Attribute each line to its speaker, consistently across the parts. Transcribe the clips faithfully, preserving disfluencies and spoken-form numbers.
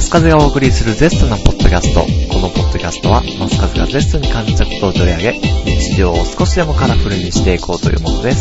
Speaker 1: スカズがお送りするゼストなポッドキャスト。このポッドキャストはマスカズがゼストに感じたことを取り上げ、日常を少しでもカラフルにしていこうというものです。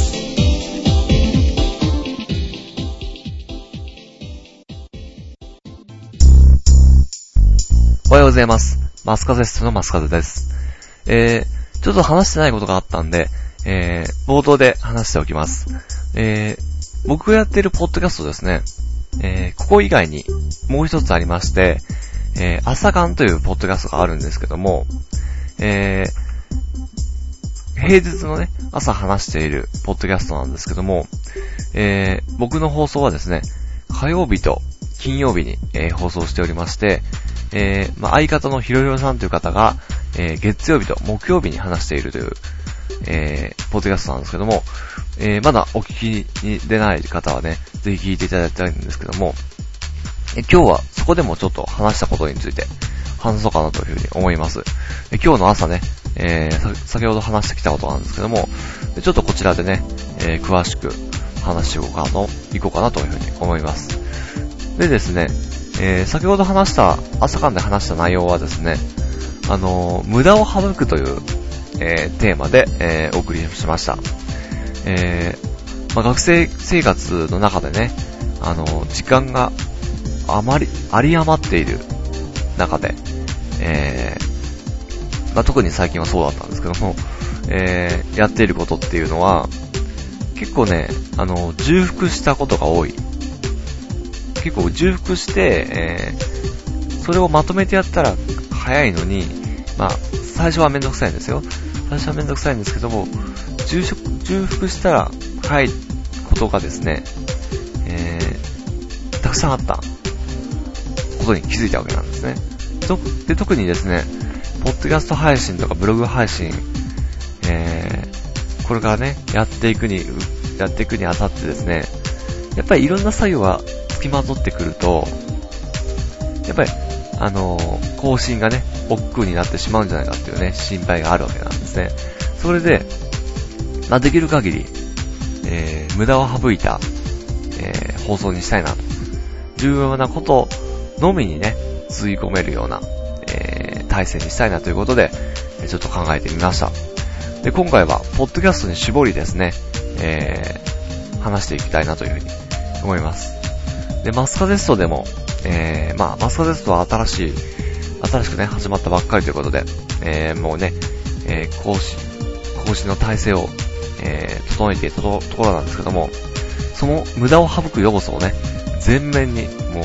Speaker 1: おはようございます。マスカゼストのマスカズです。えー、ちょっと話してないことがあったんで、えー、冒頭で話しておきます。えー、僕がやっているポッドキャストですね、えー、ここ以外にもう一つありまして、えー、朝刊というポッドキャストがあるんですけども、えー、平日のね、朝話しているポッドキャストなんですけども、えー、僕の放送はですね、火曜日と金曜日に、えー、放送しておりまして、えー、まあ、相方のひろひろさんという方が、えー、月曜日と木曜日に話しているという、えー、ポッドキャストなんですけども、えー、まだお聞きに出ない方はね、ぜひ聞いていただきたいんですけども、え今日はそこでもちょっと話したことについて話そうかなというふうに思います。え今日の朝ね、えー、先ほど話してきたことなんですけども、ちょっとこちらでね、えー、詳しく話していこうかな、いこうかなというふうに思います。でですね、えー、先ほど話した、朝間で話した内容はですね、あのー、無駄を省くという、えー、テーマで、えー、お送りしました。えー、まあ、学生生活の中でね、あのー、時間があまり、あり余っている中で、えー、まあ、特に最近はそうだったんですけども、えー、やっていることっていうのは、結構ね、あのー、重複したことが多い。結構重複して、えー、それをまとめてやったら早いのに、まあ、最初はめんどくさいんですよ。最初はめんどくさいんですけども、重重複したら早いことがですね、えー、たくさんあったことに気づいたわけなんですね。とで特にですね、ポッドキャスト配信とかブログ配信、えー、これからね、やっていくに、やっていくにあたってですね、やっぱりいろんな作業が付きまとってくると、やっぱり、あのー、更新がね、億劫になってしまうんじゃないかっていうね、心配があるわけなんですね。それで、まあ、できる限り、えー、無駄を省いた、えー、放送にしたいなと。重要なことのみにね、吸い込めるような、えー、体制にしたいなということで、ちょっと考えてみました。で、今回は、ポッドキャストに絞りですね、えー、話していきたいなというふうに思います。で、マスカゼストでも、えー、まあ、マスカゼストは新しい、新しくね、始まったばっかりということで、えー、もうね、えー、講師、講師の体制を、えー、整えていたところなんですけども、その無駄を省く要素をね、全面に、もう、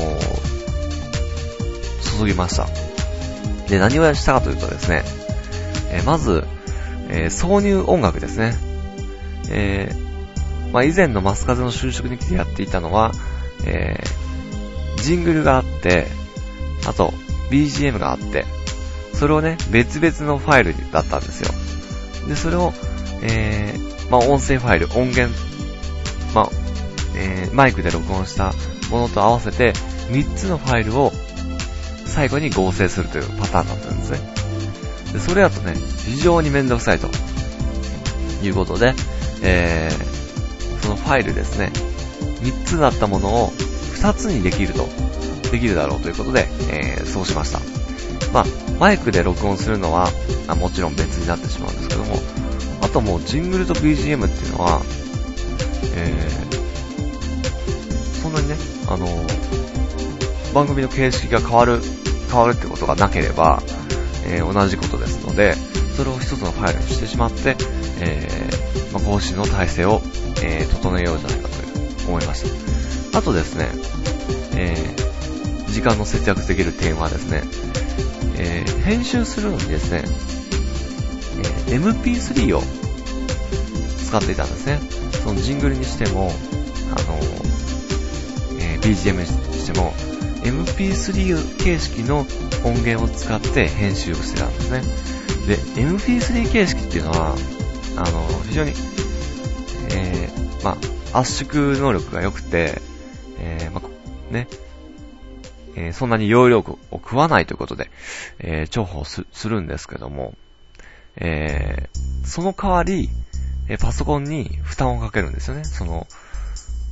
Speaker 1: 注ぎました。で、何をしたかというとですね、えー、まず、えー、挿入音楽ですね。えー、まあ、以前のマスカゼの就職に来てやっていたのは、えー、ジングルがあって、あと ビージーエム があって、それをね、別々のファイルだったんですよ。で、それを、えー、まあ、音声ファイル、音源、まあ、えー、マイクで録音したものと合わせて、みっつのファイルを最後に合成するというパターンだったんですね。で、それだとね、非常にめんどくさいということで、えー、そのファイルですね、みっつだったものをふたつにできると、できるだろうということで、えー、そうしました。まあ、マイクで録音するのは、あ、もちろん別になってしまうんですけども、あともうジングルと ビージーエム っていうのは、えー、そんなにね、あのー、番組の形式が変わる、変わるってことがなければ、えー、同じことですので、それを一つのファイルにしてしまって、えー、まあ、更新の体制を、えー、整えようじゃないかという思いました。あとですね、えー、時間の節約できる点はですね、えー、編集するのにですね、えー、エムピースリー を使っていたんですね。そのジングルにしても、あのーえー、ビージーエム にしても、エムピースリー 形式の音源を使って編集をしてたんですね。で、エムピースリー 形式っていうのは、あのー、非常に、えー、まあ、圧縮能力が良くて、えー、まあ、ね、えー、そんなに容量を食わないということで、えー、重宝 す, するんですけども、えー、その代わり、えー、パソコンに負担をかけるんですよね。その、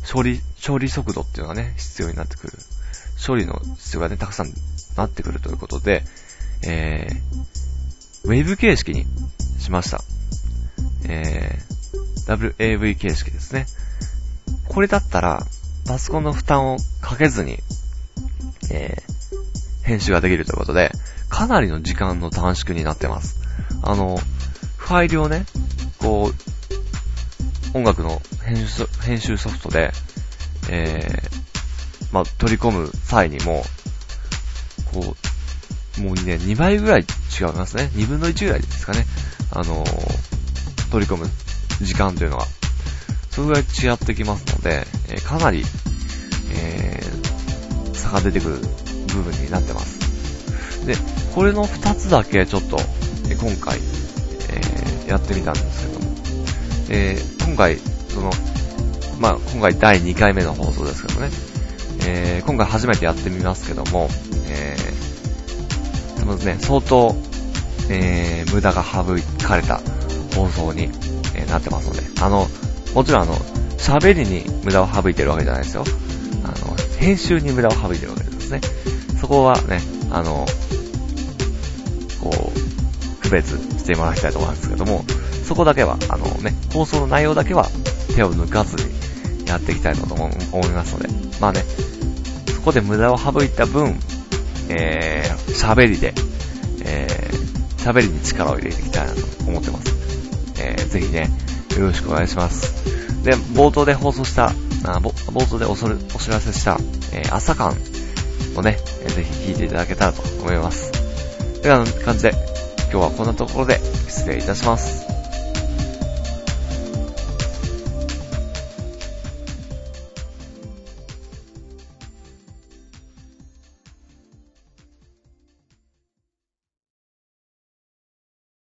Speaker 1: 処理、処理速度っていうのがね、必要になってくる。処理の必要がね、たくさんなってくるということで、えー、ウェブ形式にしました。えー、ダブリューエーブイ 形式ですね。これだったら、パソコンの負担をかけずに、えー、編集ができるということで、かなりの時間の短縮になってます。あの、ファイルをね、こう、音楽の編集、編集ソフトで、えー、まあ、取り込む際にも、こう、もうね、にばいぐらい違いますね。にぶんのいちぐらいですかね。あのー、取り込む時間というのは。それぐらい違ってきますので、えー、かなり、えー、差が出てくる部分になってます。で、これのふたつだけちょっと、えー、今回、えー、やってみたんですけども、えー、今回、その、まあ、今回だいにかいめの放送ですけどね、えー、今回初めてやってみますけども、えー、そのね、相当、えー、無駄が省かれた放送に、えー、なってますので、あの、もちろんあの、喋りに無駄を省いてるわけじゃないですよ。あの、編集に無駄を省いてるわけですね。そこはね、あの、こう、区別してもらいたいと思うんですけども、そこだけは、あのね、放送の内容だけは手を抜かずにやっていきたいなと思いますので、まあね、そこで無駄を省いた分、えー、喋りで、えー、喋りに力を入れていきたいなと思ってます。えー、ぜひね、よろしくお願いします。で、冒頭で放送した、あ冒頭でおそれお知らせした、えー、朝間をね、えー、ぜひ聞いていただけたらと思います。という感じで、今日はこんなところで失礼いたします。